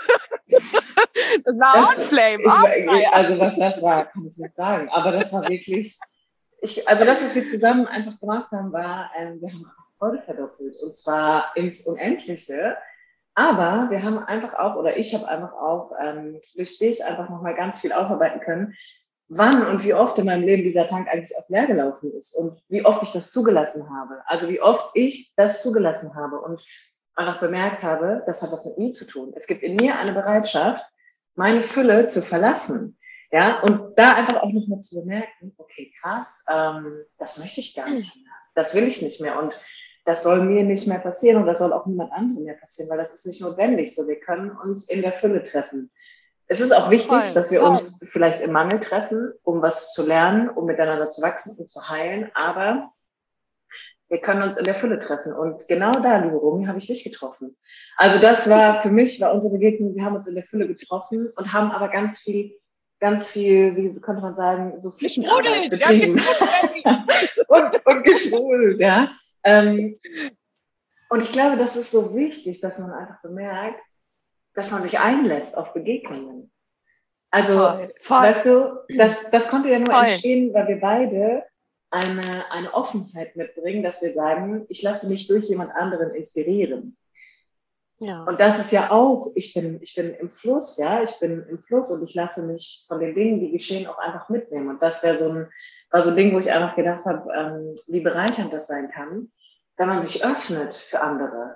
das war das, Outflame. Ich, also was das war, kann ich nicht sagen. Aber das war wirklich, ich, also das, was wir zusammen einfach gemacht haben, war, ähm, wir haben Freude verdoppelt. Und zwar ins Unendliche. Aber wir haben einfach auch, oder ich habe einfach auch ähm, durch dich einfach nochmal ganz viel aufarbeiten können, wann und wie oft in meinem Leben dieser Tank eigentlich auf leer gelaufen ist und wie oft ich das zugelassen habe. Also wie oft ich das zugelassen habe und einfach bemerkt habe, das hat was mit mir zu tun. Es gibt in mir eine Bereitschaft, meine Fülle zu verlassen. Ja, und da einfach auch nochmal zu bemerken, okay, krass, ähm, das möchte ich gar nicht mehr. Das will ich nicht mehr. Und das soll mir nicht mehr passieren und das soll auch niemand anderem mehr passieren, weil das ist nicht notwendig. So, wir können uns in der Fülle treffen. Es ist auch wichtig, voll, dass wir voll. uns vielleicht im Mangel treffen, um was zu lernen, um miteinander zu wachsen und zu heilen. Aber wir können uns in der Fülle treffen. Und genau da, liebe Romy, habe ich dich getroffen. Also das war für mich, war unsere Begegnung, wir haben uns in der Fülle getroffen und haben aber ganz viel, ganz viel, wie könnte man sagen, so Pflichtenarbeit betrieben. Ja, und, und geschwult, ja. Ähm, und ich glaube, das ist so wichtig, dass man einfach bemerkt, dass man sich einlässt auf Begegnungen. Also, voll, voll. Weißt du, das, das konnte ja nur voll. entstehen, weil wir beide eine, eine Offenheit mitbringen, dass wir sagen, ich lasse mich durch jemand anderen inspirieren. Ja. Und das ist ja auch, ich bin, ich bin im Fluss, ja, ich bin im Fluss und ich lasse mich von den Dingen, die geschehen, auch einfach mitnehmen. Und das wäre so ein, war so ein Ding, wo ich einfach gedacht habe, ähm, wie bereichernd das sein kann, wenn man sich öffnet für andere.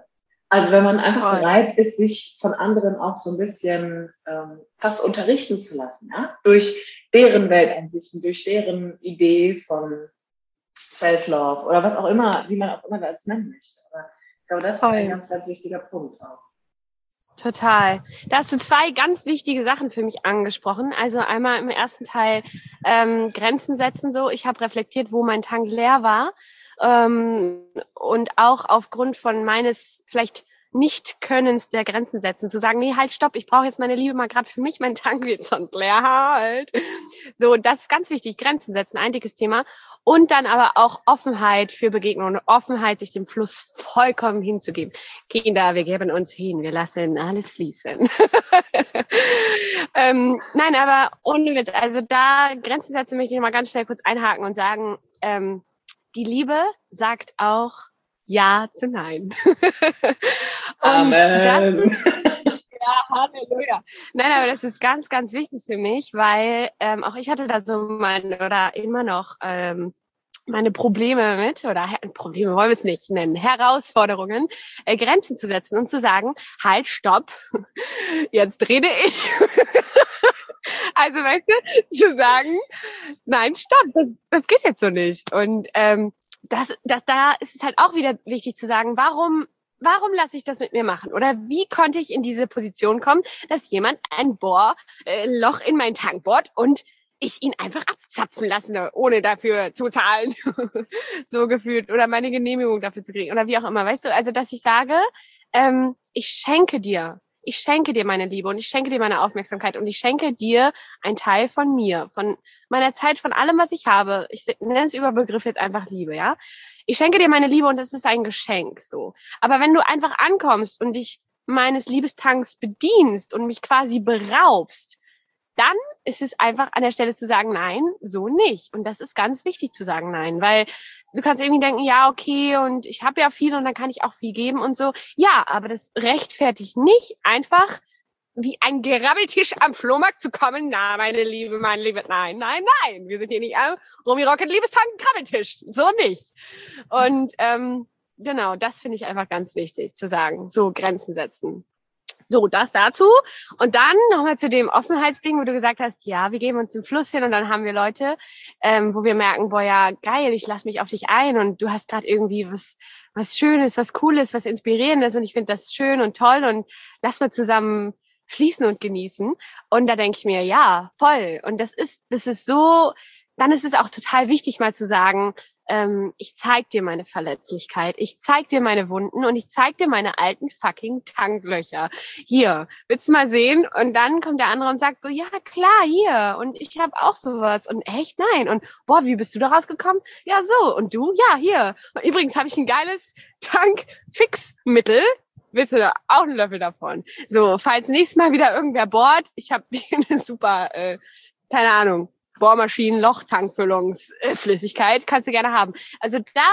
Also wenn man einfach Voll. bereit ist, sich von anderen auch so ein bisschen ähm, fast unterrichten zu lassen, ja, durch deren Weltansichten, durch deren Idee von Self-Love oder was auch immer, wie man auch immer das nennen möchte. Aber ich glaube, das ist ein Voll. ganz, ganz wichtiger Punkt auch. Total. Da hast du zwei ganz wichtige Sachen für mich angesprochen. Also einmal im ersten Teil ähm, Grenzen setzen. So, ich habe reflektiert, wo mein Tank leer war ähm, und auch aufgrund von meines vielleicht Nicht-Könnens der Grenzen setzen, zu sagen, nee, halt, stopp, ich brauche jetzt meine Liebe mal gerade für mich, mein Tank wird sonst leer, halt. So, das ist ganz wichtig, Grenzen setzen, ein dickes Thema. Und dann aber auch Offenheit für Begegnungen, Offenheit, sich dem Fluss vollkommen hinzugeben. Kinder, wir geben uns hin, wir lassen alles fließen. ähm, nein, aber ohne Witz, also da Grenzen setzen möchte ich mal ganz schnell kurz einhaken und sagen, ähm, die Liebe sagt auch Ja zu Nein. Und das ist, ja, Halleluja. Nein, aber das ist ganz, ganz wichtig für mich, weil ähm, auch ich hatte da so mein, oder immer noch ähm, meine Probleme mit, oder Her- Probleme wollen wir es nicht nennen, Herausforderungen, äh, Grenzen zu setzen und zu sagen, halt, stopp, jetzt rede ich. Also, weißt du, zu sagen, nein, stopp, das, das geht jetzt so nicht. Und ähm, das, das, da ist es halt auch wieder wichtig zu sagen, warum, warum lasse ich das mit mir machen? Oder wie konnte ich in diese Position kommen, dass jemand ein Bohr, äh, Loch in meinen Tank bohrt und ich ihn einfach abzapfen lasse, ohne dafür zu zahlen, so gefühlt, oder meine Genehmigung dafür zu kriegen, oder wie auch immer, weißt du, also, dass ich sage, ähm, ich schenke dir, ich schenke dir meine Liebe und ich schenke dir meine Aufmerksamkeit und ich schenke dir einen Teil von mir, von meiner Zeit, von allem, was ich habe. Ich nenne es über Begriff jetzt einfach Liebe, ja. Ich schenke dir meine Liebe und das ist ein Geschenk, so. Aber wenn du einfach ankommst und dich meines Liebestanks bedienst und mich quasi beraubst, dann ist es einfach an der Stelle zu sagen, nein, so nicht. Und das ist ganz wichtig zu sagen, nein, weil du kannst irgendwie denken, ja, okay, und ich habe ja viel und dann kann ich auch viel geben und so. Ja, aber das rechtfertigt nicht einfach wie ein Gerabbeltisch am Flohmarkt zu kommen. Na, meine Liebe, meine Liebe, nein, nein, nein. Wir sind hier nicht am Romy Rocket Liebestag Grabbeltisch. So nicht. Und ähm, genau, das finde ich einfach ganz wichtig zu sagen. So Grenzen setzen. So, das dazu. Und dann nochmal zu dem Offenheitsding, wo du gesagt hast, ja, wir geben uns den Fluss hin und dann haben wir Leute, ähm, wo wir merken, boah, ja, geil, ich lass mich auf dich ein und du hast gerade irgendwie was, was Schönes, was Cooles, was Inspirierendes und ich finde das schön und toll und lass mal zusammen fließen und genießen. Und da denke ich mir, ja, voll. Und das ist, das ist so, dann ist es auch total wichtig, mal zu sagen, ähm, ich zeig dir meine Verletzlichkeit, ich zeig dir meine Wunden und ich zeig dir meine alten fucking Tanklöcher. Hier, willst du mal sehen? Und dann kommt der andere und sagt so, ja klar, hier. Und ich habe auch sowas. Und echt, nein. Und boah, wie bist du da rausgekommen? Ja, so. Und du? Ja, hier. Und übrigens habe ich ein geiles Tankfixmittel. Willst du da auch einen Löffel davon? So, falls nächstes Mal wieder irgendwer bohrt, ich habe eine super, äh, keine Ahnung, Bohrmaschinen, Lochtankfüllungsflüssigkeit, kannst du gerne haben. Also da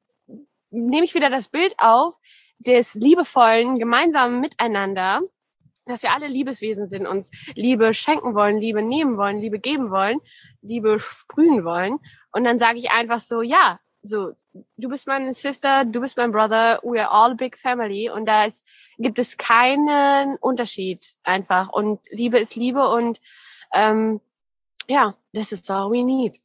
nehme ich wieder das Bild auf des liebevollen, gemeinsamen Miteinander, dass wir alle Liebeswesen sind, uns Liebe schenken wollen, Liebe nehmen wollen, Liebe geben wollen, Liebe sprühen wollen. Und dann sage ich einfach so, ja, so, du bist meine Sister, du bist mein Brother, we are all a big family. Und da ist, gibt es keinen Unterschied einfach. Und Liebe ist Liebe und ähm, ja, this is all we need.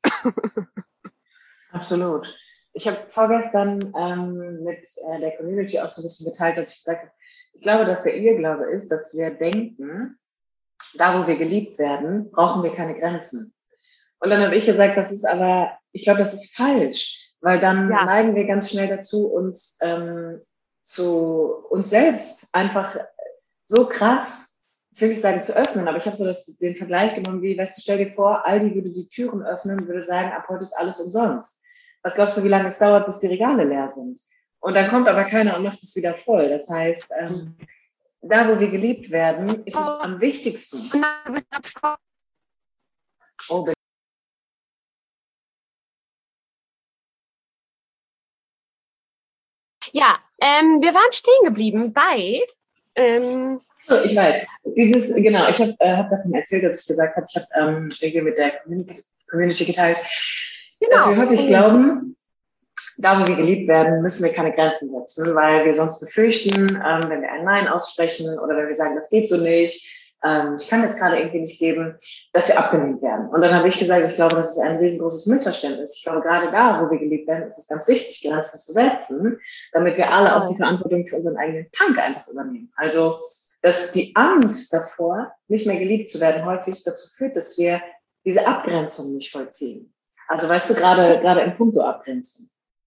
Absolut. Ich habe vorgestern ähm, mit äh, der Community auch so ein bisschen geteilt, dass ich gesagt habe, ich glaube, dass der Irrglaube ist, dass wir denken, da wo wir geliebt werden, brauchen wir keine Grenzen. Und dann habe ich gesagt, das ist aber, ich glaube, das ist falsch, weil dann ja. neigen wir ganz schnell dazu, uns ähm, zu uns selbst einfach so krass, ich will nicht sagen zu öffnen, aber ich habe so das, den Vergleich genommen, wie, weißt du, stell dir vor, Aldi würde die Türen öffnen und würde sagen, ab heute ist alles umsonst. Was glaubst du, wie lange es dauert, bis die Regale leer sind? Und dann kommt aber keiner und macht es wieder voll. Das heißt, ähm, da wo wir geliebt werden, ist es am wichtigsten. Oh, bitte. Ja, ähm, wir waren stehen geblieben bei... Ähm, Ich weiß, dieses, genau, ich habe äh, hab davon erzählt, dass ich gesagt habe, ich habe ähm, mit der Community, Community geteilt, genau, dass wir häufig glauben, da, wo wir geliebt werden, müssen wir keine Grenzen setzen, weil wir sonst befürchten, ähm, wenn wir ein Nein aussprechen oder wenn wir sagen, das geht so nicht, ähm, ich kann jetzt gerade irgendwie nicht geben, dass wir abgelehnt werden. Und dann habe ich gesagt, ich glaube, das ist ein riesengroßes Missverständnis. Ich glaube, gerade da, wo wir geliebt werden, ist es ganz wichtig, Grenzen zu setzen, damit wir alle auch die Verantwortung für unseren eigenen Tank einfach übernehmen. Also, dass die Angst davor, nicht mehr geliebt zu werden, häufig dazu führt, dass wir diese Abgrenzung nicht vollziehen. Also, weißt du, gerade, gerade im Punkto Abgrenzung.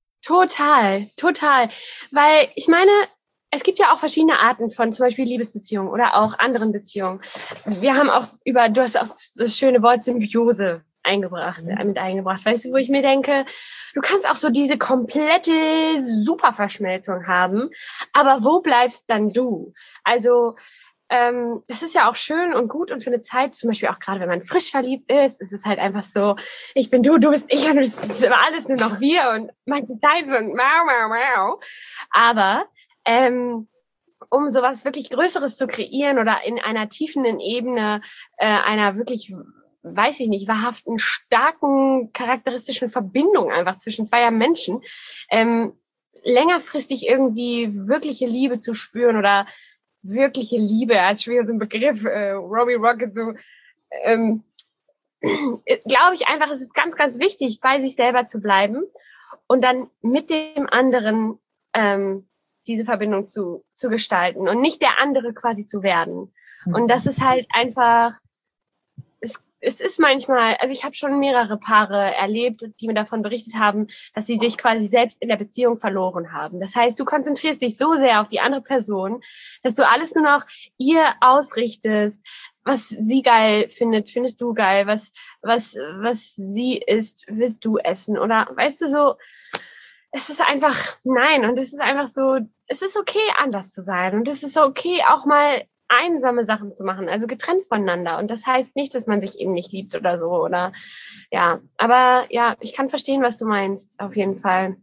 Total, total. Weil ich meine, es gibt ja auch verschiedene Arten von zum Beispiel Liebesbeziehungen oder auch anderen Beziehungen. Wir haben auch über, du hast auch das schöne Wort Symbiose eingebracht, mhm. mit eingebracht. Weißt du, wo ich mir denke, du kannst auch so diese komplette Superverschmelzung haben, aber wo bleibst dann du? Also, Ähm, das ist ja auch schön und gut und für eine Zeit, zum Beispiel auch gerade, wenn man frisch verliebt ist, ist es halt einfach so, ich bin du, du bist ich und es ist immer alles nur noch wir und meins ist deins und mau, mau, mau. Aber ähm, um sowas wirklich Größeres zu kreieren oder in einer tiefenden Ebene äh, einer wirklich, weiß ich nicht, wahrhaften, starken, charakteristischen Verbindung einfach zwischen zweier Menschen, ähm, längerfristig irgendwie wirkliche Liebe zu spüren oder wirkliche Liebe, als schwer so ein Begriff, äh, Robbie Rocket, so, ähm, glaube ich einfach, es ist ganz, ganz wichtig, bei sich selber zu bleiben und dann mit dem anderen ähm, diese Verbindung zu, zu gestalten und nicht der andere quasi zu werden. Und das ist halt einfach, es, es ist manchmal, also ich habe schon mehrere Paare erlebt, die mir davon berichtet haben, dass sie sich quasi selbst in der Beziehung verloren haben. Das heißt, du konzentrierst dich so sehr auf die andere Person, dass du alles nur noch ihr ausrichtest, was sie geil findet, findest du geil, was, was, was sie isst, willst du essen oder weißt du so, es ist einfach, nein, und es ist einfach so, es ist okay, anders zu sein und es ist okay, auch mal einsame Sachen zu machen, also getrennt voneinander. Und das heißt nicht, dass man sich eben nicht liebt oder so, oder ja. Aber ja, ich kann verstehen, was du meinst, auf jeden Fall.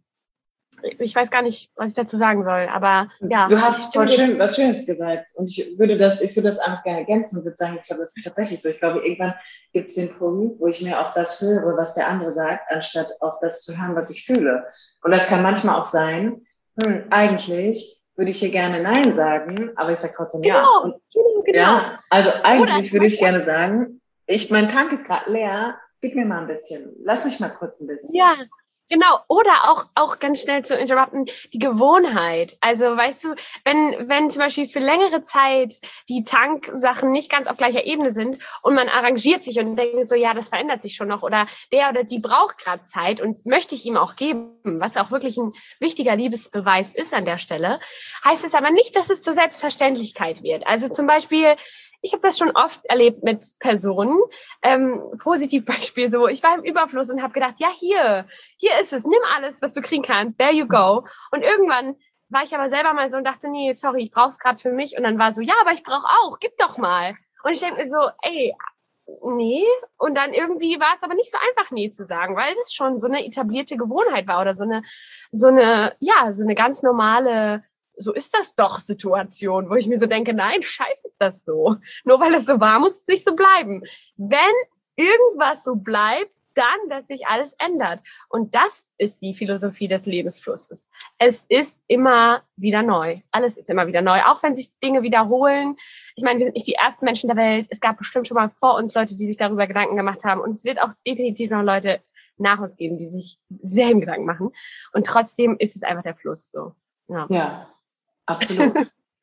Ich weiß gar nicht, was ich dazu sagen soll, aber ja. Du hast voll schön, was Schönes gesagt. Und ich würde das, ich würde das einfach gerne ergänzen und würde sagen, ich glaube, das ist tatsächlich so. Ich glaube, irgendwann gibt es den Punkt, wo ich mehr auf das höre, was der andere sagt, anstatt auf das zu hören, was ich fühle. Und das kann manchmal auch sein, hm, eigentlich würde ich hier gerne Nein sagen, aber ich sage trotzdem genau, Ja. Und, genau, genau. Ja, also eigentlich würde ich gerne sagen, ich, mein Tank ist gerade leer, gib mir mal ein bisschen, lass mich mal kurz ein bisschen. Ja, genau. Oder auch, auch ganz schnell zu interrupten, die Gewohnheit. Also, weißt du, wenn, wenn zum Beispiel für längere Zeit die Tanksachen nicht ganz auf gleicher Ebene sind und man arrangiert sich und denkt so, ja, das verändert sich schon noch oder der oder die braucht gerade Zeit und möchte ich ihm auch geben, was auch wirklich ein wichtiger Liebesbeweis ist an der Stelle, heißt es aber nicht, dass es zur Selbstverständlichkeit wird. Also zum Beispiel, ich habe das schon oft erlebt mit Personen. Ähm, Positivbeispiel so, ich war im Überfluss und habe gedacht, ja, hier, hier ist es, nimm alles, was du kriegen kannst, there you go. Und irgendwann war ich aber selber mal so und dachte, nee, sorry, ich brauch's gerade für mich. Und dann war so, ja, aber ich brauche auch, gib doch mal. Und ich denke mir so, ey, nee. Und dann irgendwie war es aber nicht so einfach, nee zu sagen, weil das schon so eine etablierte Gewohnheit war oder so eine, so eine, ja, so eine ganz normale, so ist das doch Situation, wo ich mir so denke, nein, scheiße ist das so. Nur weil es so war, muss es nicht so bleiben. Wenn irgendwas so bleibt, dann, dass sich alles ändert. Und das ist die Philosophie des Lebensflusses. Es ist immer wieder neu. Alles ist immer wieder neu. Auch wenn sich Dinge wiederholen. Ich meine, wir sind nicht die ersten Menschen der Welt. Es gab bestimmt schon mal vor uns Leute, die sich darüber Gedanken gemacht haben. Und es wird auch definitiv noch Leute nach uns geben, die sich selben Gedanken machen. Und trotzdem ist es einfach der Fluss so. Ja. Ja. Absolut.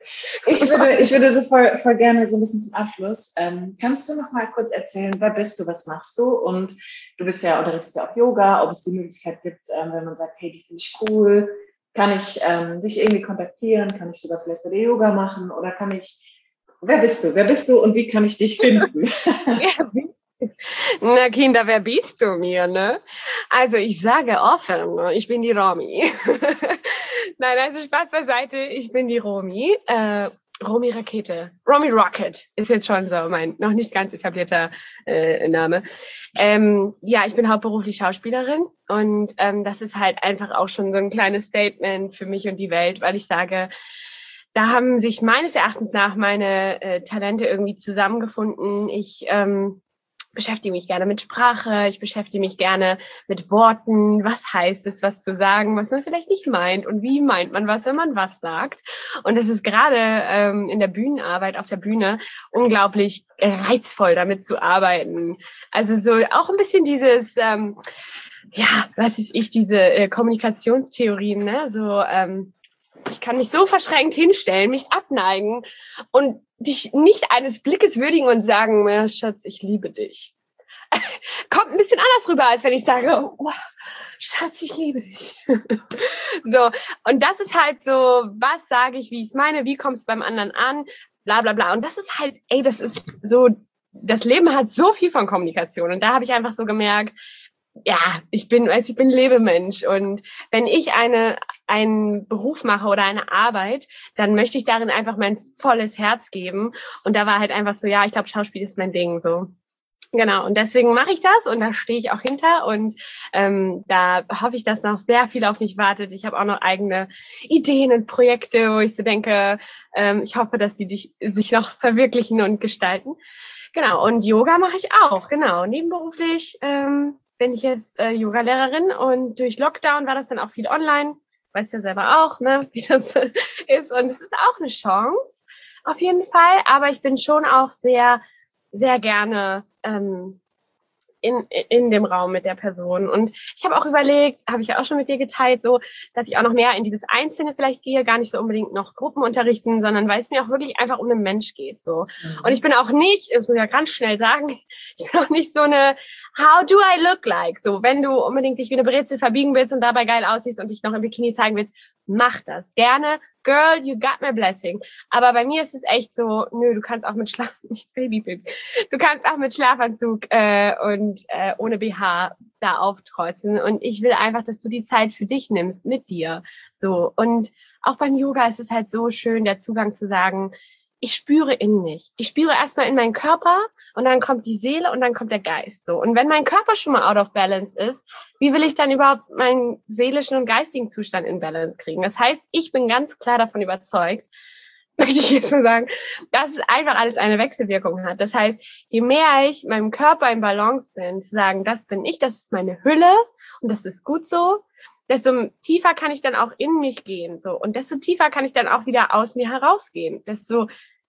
Ich würde, ich würde so voll, voll gerne so ein bisschen zum Abschluss. Ähm, kannst du noch mal kurz erzählen, wer bist du, was machst du? Und du bist ja, unterrichtest ja auch Yoga, ob es die Möglichkeit gibt, ähm, wenn man sagt, hey, die finde ich cool, kann ich ähm, dich irgendwie kontaktieren? Kann ich sogar vielleicht bei dir Yoga machen? Oder kann ich, wer bist du? Wer bist du und wie kann ich dich finden? Na Kinder, wer bist du mir, ne? Also ich sage offen, ich bin die Romy. Nein, also Spaß beiseite, ich bin die Romy. Äh, Romy Rakete. Romy Rocket ist jetzt schon so mein noch nicht ganz etablierter äh, Name. Ähm, ja, ich bin hauptberuflich Schauspielerin und ähm, das ist halt einfach auch schon so ein kleines Statement für mich und die Welt, weil ich sage, da haben sich meines Erachtens nach meine äh, Talente irgendwie zusammengefunden. Ich ähm, beschäftige mich gerne mit Sprache, ich beschäftige mich gerne mit Worten, was heißt es, was zu sagen, was man vielleicht nicht meint und wie meint man was, wenn man was sagt. Und es ist gerade ähm, in der Bühnenarbeit, auf der Bühne, unglaublich reizvoll, damit zu arbeiten. Also so auch ein bisschen dieses, ähm, ja, was ist ich, diese äh, Kommunikationstheorien, ne, so, ähm, ich kann mich so verschränkt hinstellen, mich abneigen und dich nicht eines Blickes würdigen und sagen, ja, Schatz, ich liebe dich. Kommt ein bisschen anders rüber, als wenn ich sage, oh, Schatz, ich liebe dich. So, und das ist halt so, was sage ich, wie ich es meine, wie kommt es beim anderen an, bla bla bla. Und das ist halt, ey, das ist so, das Leben hat so viel von Kommunikation. Und da habe ich einfach so gemerkt, ja, ich bin, weiß, ich bin Lebemensch und wenn ich eine, einen Beruf mache oder eine Arbeit, dann möchte ich darin einfach mein volles Herz geben und da war halt einfach so, ja, ich glaube, Schauspiel ist mein Ding, so. Genau, und deswegen mache ich das und da stehe ich auch hinter und ähm, da hoffe ich, dass noch sehr viel auf mich wartet. Ich habe auch noch eigene Ideen und Projekte, wo ich so denke, ähm, ich hoffe, dass sie dich, sich noch verwirklichen und gestalten. Genau, und Yoga mache ich auch, genau, nebenberuflich, ähm, bin ich jetzt äh, Yoga-Lehrerin und durch Lockdown war das dann auch viel online. Weißt ja selber auch, ne, wie das ist. Und es ist auch eine Chance, auf jeden Fall. Aber ich bin schon auch sehr, sehr gerne ähm, in, in dem Raum mit der Person. Und ich habe auch überlegt, habe ich ja auch schon mit dir geteilt, so, dass ich auch noch mehr in dieses Einzelne vielleicht gehe, gar nicht so unbedingt noch Gruppen unterrichten, sondern weil es mir auch wirklich einfach um den Mensch geht, so. Mhm. Und ich bin auch nicht, das muss ich ja ganz schnell sagen, ich bin auch nicht so eine How do I look like? So, wenn du unbedingt dich wie eine Brezel verbiegen willst und dabei geil aussiehst und dich noch im Bikini zeigen willst, mach das. Gerne. Girl, you got my blessing. Aber bei mir ist es echt so, nö, du kannst auch mit Schlaf, Baby, Baby. Du kannst auch mit Schlafanzug äh, und äh, ohne B H da aufkreuzen. Und ich will einfach, dass du die Zeit für dich nimmst, mit dir. So. Und auch beim Yoga ist es halt so schön, der Zugang zu sagen, ich spüre in mich. Ich spüre erstmal in meinen Körper und dann kommt die Seele und dann kommt der Geist. So. Und wenn mein Körper schon mal out of balance ist, wie will ich dann überhaupt meinen seelischen und geistigen Zustand in Balance kriegen? Das heißt, ich bin ganz klar davon überzeugt, möchte ich jetzt mal sagen, dass es einfach alles eine Wechselwirkung hat. Das heißt, je mehr ich meinem Körper in Balance bin, zu sagen, das bin ich, das ist meine Hülle und das ist gut so, desto tiefer kann ich dann auch in mich gehen, so. Und desto tiefer kann ich dann auch wieder aus mir herausgehen. Desto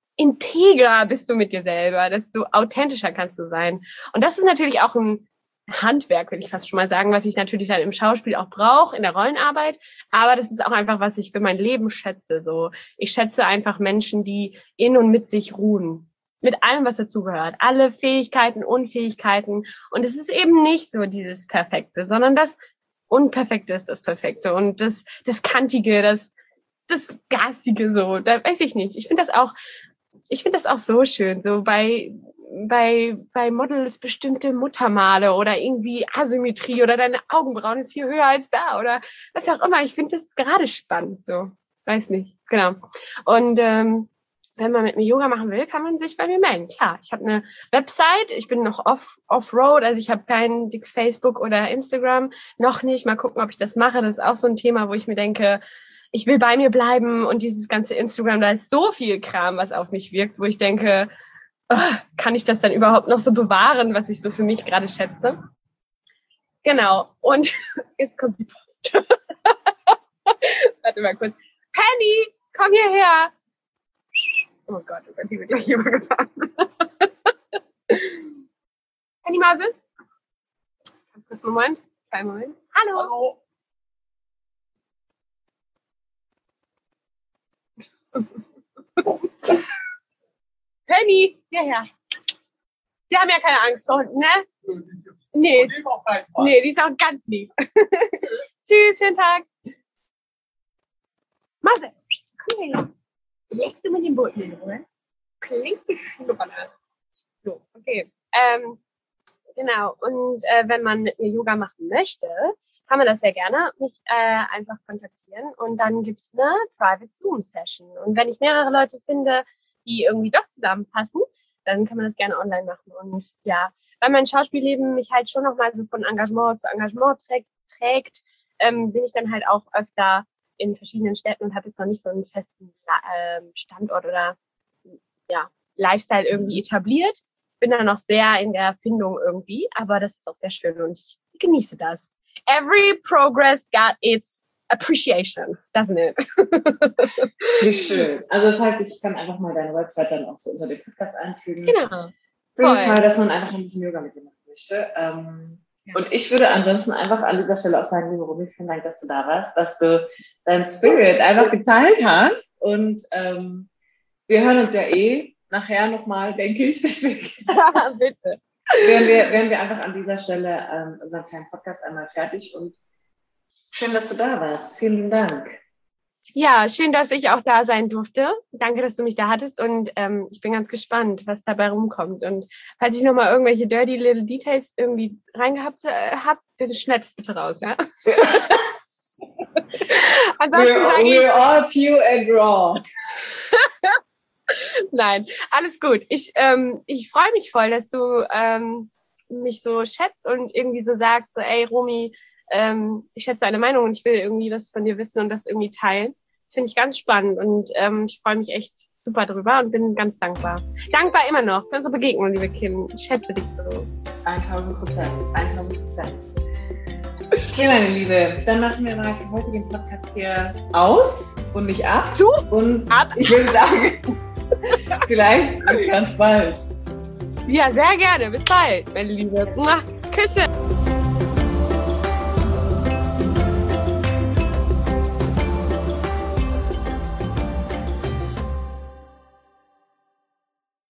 integrer bist du mit dir selber, desto authentischer kannst du sein. Und das ist natürlich auch ein Handwerk, will ich fast schon mal sagen, was ich natürlich dann im Schauspiel auch brauche, in der Rollenarbeit. Aber das ist auch einfach, was ich für mein Leben schätze, so. Ich schätze einfach Menschen, die in und mit sich ruhen. Mit allem, was dazugehört. Alle Fähigkeiten, Unfähigkeiten. Und es ist eben nicht so dieses Perfekte, sondern das Unperfekte ist das Perfekte und das, das Kantige, das, das Garstige so, da weiß ich nicht. Ich finde das auch, ich finde das auch so schön, so bei, bei, bei Models bestimmte Muttermale oder irgendwie Asymmetrie oder deine Augenbrauen ist hier höher als da oder was auch immer. Ich finde das gerade spannend, so. Weiß nicht, genau. Und, ähm, wenn man mit mir Yoga machen will, kann man sich bei mir melden. Klar, ich habe eine Website, ich bin noch off, off-road, also ich habe kein dick Facebook oder Instagram, noch nicht. Mal gucken, ob ich das mache. Das ist auch so ein Thema, wo ich mir denke, ich will bei mir bleiben und dieses ganze Instagram, da ist so viel Kram, was auf mich wirkt, wo ich denke, oh, kann ich das dann überhaupt noch so bewahren, was ich so für mich gerade schätze? Genau, und jetzt kommt die Post. Warte mal kurz. Penny, komm hierher. Oh Gott, oh Gott, die wird gleich übergefahren. Penny Mause? Ganz kurz, Moment. Kein Moment. Hallo. Hallo. Penny, hierher. Sie haben ja keine Angst vor Hunden, ne? Nee. Nee, die ist auch ganz lieb. Tschüss, schönen Tag. Mause, komm her. Lässt du mit dem Boot hin, oder? Klingt wie Schnuppern. So, okay. Ähm, genau. Und äh, wenn man mit mir Yoga machen möchte, kann man das sehr gerne mich äh, einfach kontaktieren. Und dann gibt's eine Private Zoom-Session. Und wenn ich mehrere Leute finde, die irgendwie doch zusammenpassen, dann kann man das gerne online machen. Und ja, weil mein Schauspielleben mich halt schon nochmal so von Engagement zu Engagement trägt, trägt ähm, bin ich dann halt auch öfter in verschiedenen Städten und habe jetzt noch nicht so einen festen äh, Standort oder ja, Lifestyle irgendwie etabliert. bin da noch sehr in der Findung irgendwie, aber das ist auch sehr schön und ich genieße das. Every progress got its appreciation, doesn't it? Wie schön. Also das heißt, ich kann einfach mal deine Website dann auch so unter den Podcast einfügen. Genau. Für den Fall, dass man einfach ein bisschen Yoga mit dir machen möchte. Ähm, ja. Und ich würde ansonsten einfach an dieser Stelle auch sagen, liebe Romy, vielen Dank, dass du da warst, dass du dein Spirit einfach geteilt hast. Und ähm, wir hören uns ja eh nachher nochmal, denke ich. Deswegen Bitte. Wären wir, wären wir einfach an dieser Stelle ähm, unseren kleinen Podcast einmal fertig. Und schön, dass du da warst. Vielen Dank. Ja, schön, dass ich auch da sein durfte. Danke, dass du mich da hattest und ähm, ich bin ganz gespannt, was dabei rumkommt. Und falls ich nochmal irgendwelche dirty little details irgendwie reingehabt äh, habe, bitte schneid's bitte raus, ja? Ansonsten we're, sage ich, we're all pure and raw. Nein, alles gut. Ich, ähm, ich freue mich voll, dass du ähm, mich so schätzt und irgendwie so sagst, so, ey, Romy, ähm, ich schätze deine Meinung und ich will irgendwie was von dir wissen und das irgendwie teilen. Das finde ich ganz spannend und ähm, ich freue mich echt super drüber und bin ganz dankbar. Dankbar immer noch für unsere Begegnung, liebe Kim. Ich schätze dich so. tausend Prozent. tausend Prozent. Okay, meine Liebe, dann machen wir mal für heute den Podcast hier aus und nicht ab. Zu? Und ab. Ich würde sagen, vielleicht bis ganz bald. Ja, sehr gerne. Bis bald, meine Liebe. Küsse.